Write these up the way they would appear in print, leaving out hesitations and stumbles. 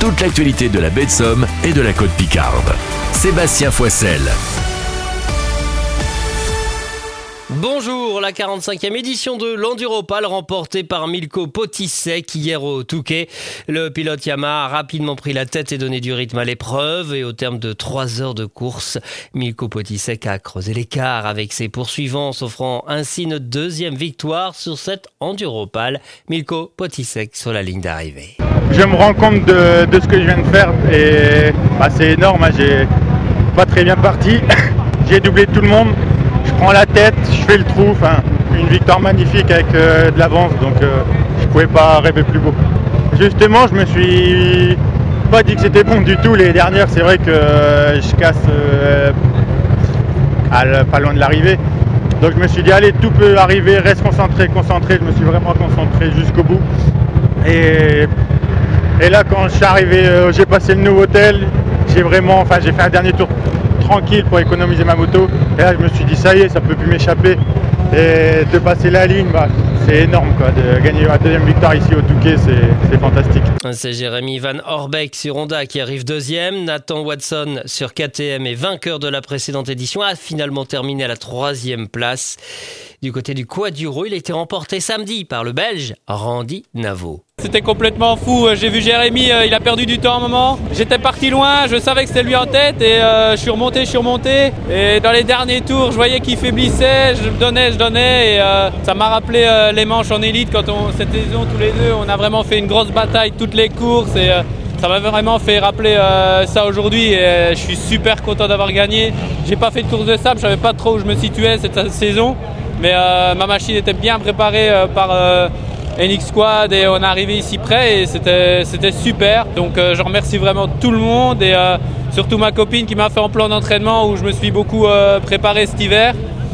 toute l'actualité de la baie de Somme et de la côte Picarde. Sébastien Foissel. Bonjour, la 45e édition de l'Enduropal remportée par Milko Potisek hier au Touquet. Le pilote Yamaha a rapidement pris la tête et donné du rythme à l'épreuve et au terme de 3 heures de course, Milko Potisek a creusé l'écart avec ses poursuivants, s'offrant ainsi une deuxième victoire sur cette Enduropal. Milko Potisek sur la ligne d'arrivée. Je me rends compte de ce que je viens de faire et c'est énorme, j'ai pas très bien parti, j'ai doublé tout le monde. Je prends la tête, je fais le trou, une victoire magnifique avec de l'avance, donc je pouvais pas rêver plus beau. Justement, je me suis pas dit que c'était bon du tout. Les dernières, c'est vrai que je casse pas loin de l'arrivée. Donc je me suis dit, allez, tout peut arriver, reste concentré. Je me suis vraiment concentré jusqu'au bout. Et là, quand je suis arrivé, j'ai passé le Novotel, j'ai fait un dernier tour tranquille pour économiser ma moto, et là je me suis dit ça y est, ça peut plus m'échapper, et de passer la ligne, c'est énorme de gagner ma deuxième victoire ici au Touquet, c'est fantastique. C'est Jérémy Van Orbeek sur Honda qui arrive deuxième. Nathan Watson sur KTM et vainqueur de la précédente édition a finalement terminé à la 3e place. Du côté du Quaduro, il a été remporté samedi par le Belge Randy Navo. C'était complètement fou, j'ai vu Jérémy, il a perdu du temps à un moment. J'étais parti loin, je savais que c'était lui en tête et je suis remonté. Et dans les derniers tours, je voyais qu'il faiblissait, je donnais et ça m'a rappelé les manches en élite quand cette saison tous les deux, on a vraiment fait une grosse bataille toutes les courses et ça m'a vraiment fait rappeler ça aujourd'hui et je suis super content d'avoir gagné. J'ai pas fait de course de sable, je savais pas trop où je me situais cette saison, mais ma machine était bien préparée par NX Squad et on est arrivé ici près et c'était super. Donc je remercie vraiment tout le monde et surtout ma copine qui m'a fait un plan d'entraînement où je me suis beaucoup préparé cet hiver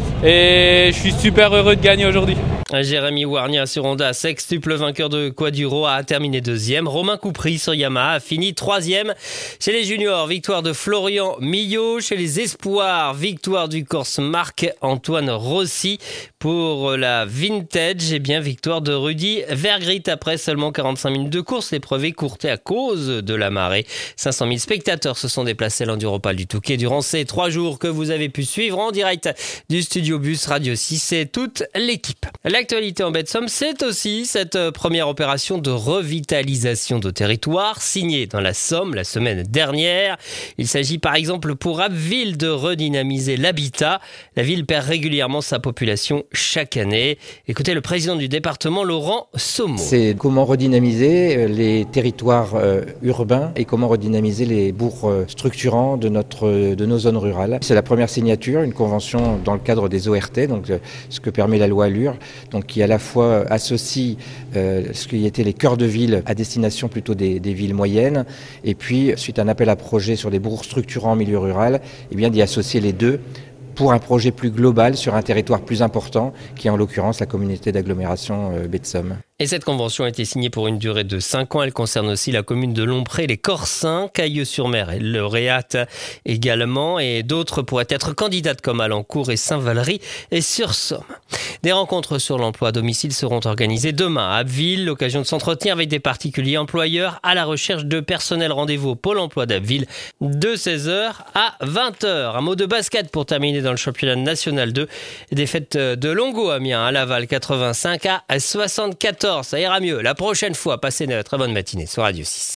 et je suis super heureux de gagner aujourd'hui. Jérémy Warnia sur Honda, sextuple vainqueur de Quaduro, a terminé deuxième. Romain Coupry sur Yamaha a fini 3e. Chez les juniors, victoire de Florian Millot. Chez les espoirs, victoire du Corse Marc-Antoine Rossi. Pour la Vintage, victoire de Rudy Vergrit après seulement 45 minutes de course. L'épreuve est courtée à cause de la marée. 500 000 spectateurs se sont déplacés à l'Enduropal du Touquet durant ces 3 jours que vous avez pu suivre en direct du studio Bus Radio 6 et toute l'équipe. L'actualité en baie de Somme, c'est aussi cette première opération de revitalisation de territoire signée dans la Somme la semaine dernière. Il s'agit par exemple pour Abbeville de redynamiser l'habitat. La ville perd régulièrement sa population chaque année. Écoutez le président du département, Laurent Sommo. C'est comment redynamiser les territoires urbains et comment redynamiser les bourgs structurants de nos zones rurales. C'est la première signature, une convention dans le cadre des ORT, donc ce que permet la loi Allure, donc qui à la fois associe ce qui était les cœurs de ville à destination plutôt des villes moyennes, et puis suite à un appel à projet sur des bourgs structurants en milieu rural, d'y associer les deux pour un projet plus global sur un territoire plus important, qui est en l'occurrence la communauté d'agglomération baie de Somme. Et cette convention a été signée pour une durée de 5 ans. Elle concerne aussi la commune de Lompré, les Corsins, Cailleux-sur-Mer et Lauréate également. Et d'autres pourraient être candidates comme Alencourt et Saint-Valery et sur Somme. Des rencontres sur l'emploi à domicile seront organisées demain à Abbeville. L'occasion de s'entretenir avec des particuliers employeurs à la recherche de personnel. Rendez-vous au Pôle emploi d'Abbeville de 16h à 20h. Un mot de basket pour terminer dans le championnat national 2. Défaite de Longo Amiens à Laval 85 à 74. Ça ira mieux la prochaine fois. Passez une très bonne matinée sur Radio 6.